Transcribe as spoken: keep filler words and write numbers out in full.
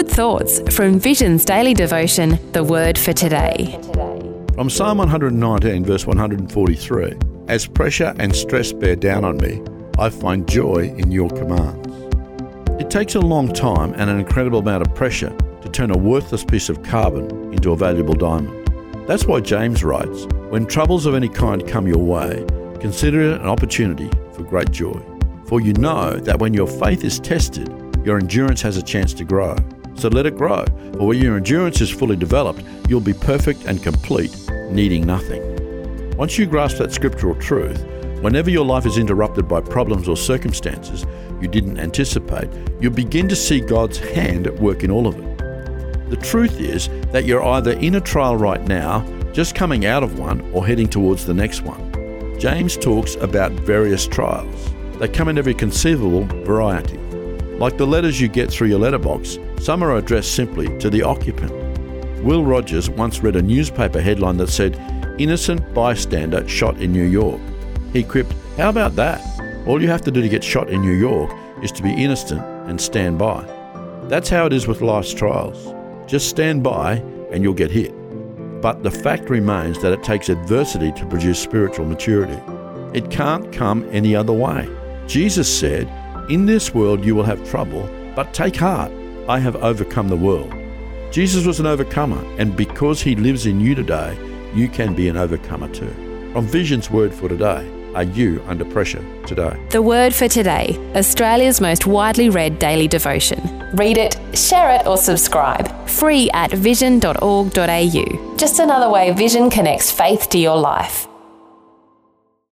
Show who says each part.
Speaker 1: God thoughts from Vision's daily devotion, The Word for Today.
Speaker 2: From Psalm one nineteen, verse one forty-three, as pressure and stress bear down on me, I find joy in your commands. It takes a long time and an incredible amount of pressure to turn a worthless piece of carbon into a valuable diamond. That's why James writes, when troubles of any kind come your way, consider it an opportunity for great joy. For you know that when your faith is tested, your endurance has a chance to grow. So let it grow, for when your endurance is fully developed, you'll be perfect and complete, needing nothing. Once you grasp that scriptural truth, whenever your life is interrupted by problems or circumstances you didn't anticipate, you'll begin to see God's hand at work in all of it. The truth is that you're either in a trial right now, just coming out of one, or heading towards the next one. James talks about various trials. They come in every conceivable variety. Like the letters you get through your letterbox, some are addressed simply to the occupant. Will Rogers once read a newspaper headline that said, "Innocent bystander shot in New York." He quipped, "How about that? All you have to do to get shot in New York is to be innocent and stand by." That's how it is with life's trials. Just stand by and you'll get hit. But the fact remains that it takes adversity to produce spiritual maturity. It can't come any other way. Jesus said, "In this world you will have trouble, but take heart, I have overcome the world." Jesus was an overcomer, and because he lives in you today, you can be an overcomer too. From Vision's Word for Today, are you under pressure today?
Speaker 1: The Word for Today, Australia's most widely read daily devotion. Read it, share it or subscribe. Free at vision dot org dot a u. Just another way Vision connects faith to your life.